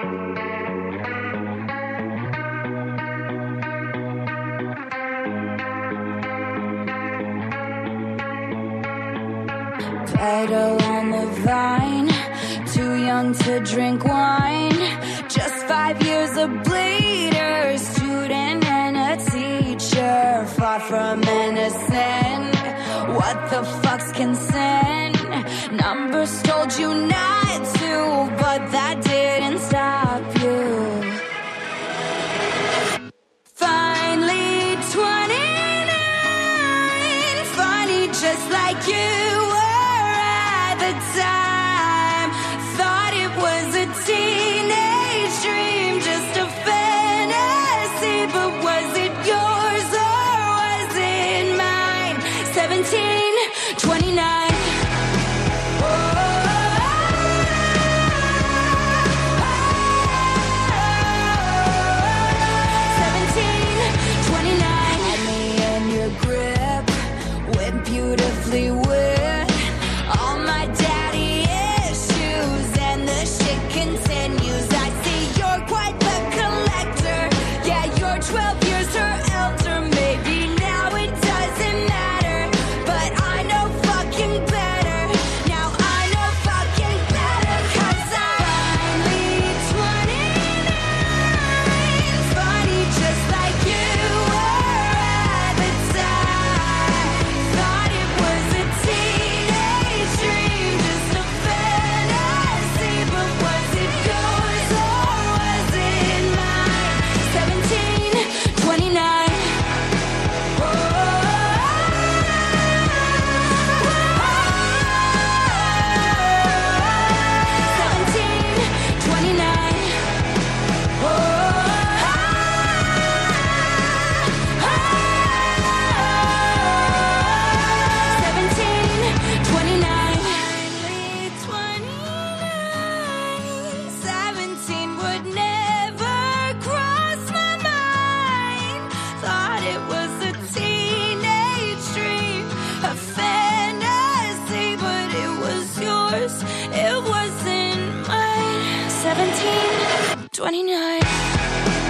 Petal on the vine, too young to drink wine. Just 5 years a bleeder, student and a teacher, far from innocent. What the fuck's consent? Numbers told you not to, but that didn't stop you. Finally 29, funny just like you. Time thought it was a teenage dream, just a fantasy, but was it yours or was it mine? 17, 29. Beautifully wet, all my daddy issues, and the shit continues. I see you're quite the collector. Yeah, you're 12 years her elder. Maybe now it doesn't matter, but I know fucking better. Now I know fucking better, 'cause I'm finally 29. Funny just like you were at the time. Thought it was a teenage dream, just a fantasy, but was it yours or was it mine? 17, 29. Oh, 17, 29. Oh, 17, 29. 17 would never cross my mind. Thought it was a teenage dream, a fantasy, but it was yours, it wasn't mine. 17, 29.